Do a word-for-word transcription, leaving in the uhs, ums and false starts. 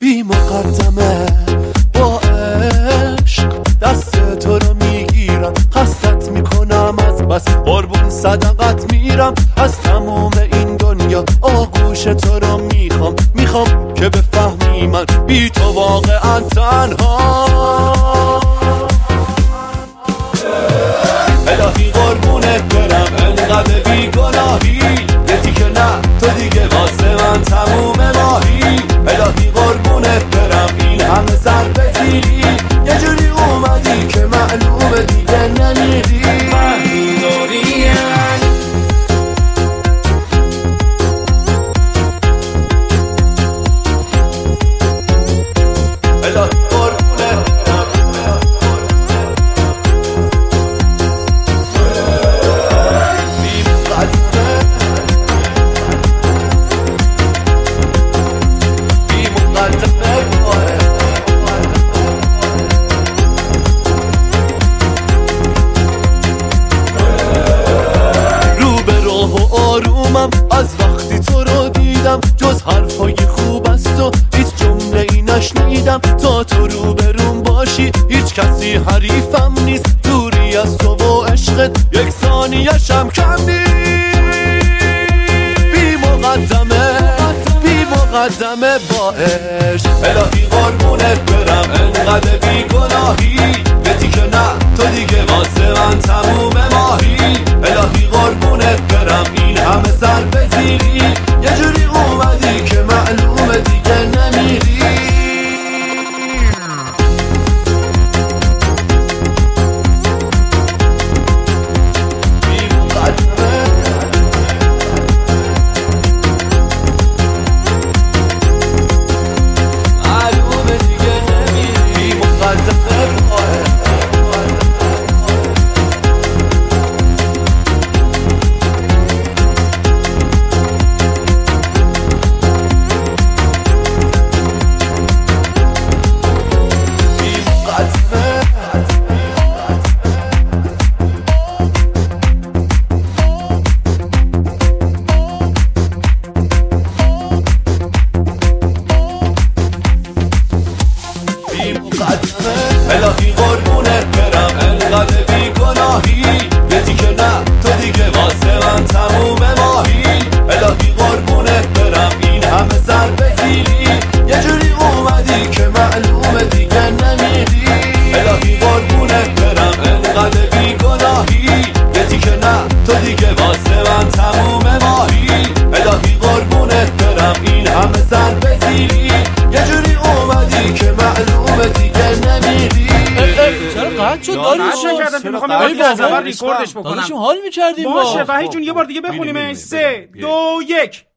بی مقدمه با عشق دست تو رو میگیرم، قصدت میکنم از بس قربون صدقت میرم، از تموم این دنیا آغوش تو رو میخوام، میخوام که بفهمی من بی تو واقعا تنها. الهی قربونت برم انقدر بی گناهی، یتی که نه تو دیگه واسه من تموم ماهی. الهی قربونت برم این همه سر بزیری، یه جوری اومدی که معلومه دیگه نمیری. از وقتی تو رو دیدم جز حرفای خوب است و هیچ جمله ای نشنیدم. تا تو رو بروم باشی هیچ کسی حریفم نیست، دوری از تو و عشقت یک ثانیه‌شم کم نیست. بی مقدمه بی مقدمه با عشق، الهی قربونت برم انقدر بی گناهی، یتی که نه تو دیگه واسه من تموم ماهی. الهی قربونت برم این همه سر بزیری، یه جوری اومدی که معلومه دیگه نمیری. الهی قربونت برم انقدر بی گناهی، یتی که نه تو دیگه واسه من تموم ماهی. الهی قربونت برم این همه سر بزیری، یه جوری اومدی که معلومه دیگه نمیری. الهی قربونت برم انقدر بی گناهی، یتی که نه تو دیگه واسه من تموم ماهی. الهی قربونت برم این همه سر بزیری، یه جوری اومدی که معلومه دیگه نمیری. چرا قطع شد داریوش؟ نکردم که میخوام یه بار دیگه از اول ریکوردش بکنم. داداشم حال میکردیم باشه وحید جون یه بار دیگه بخونیم. سه دو یک.